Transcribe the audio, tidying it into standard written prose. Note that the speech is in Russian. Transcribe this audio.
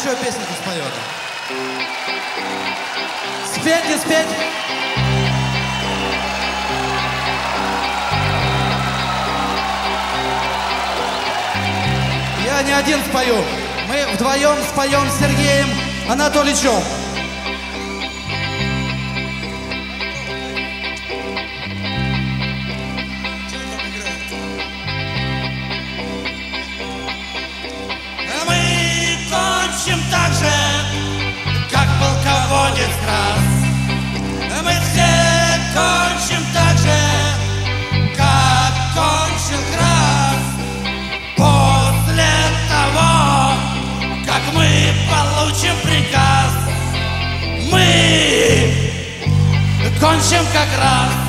еще песенку споет. Спеть, не спеть? Я не один спою. Мы вдвоем споем с Сергеем Анатольевичем. Мы кончим так же, как полководец Крас. Мы все кончим так же, как кончил Крас. После того, как мы получим приказ, мы кончим как раз.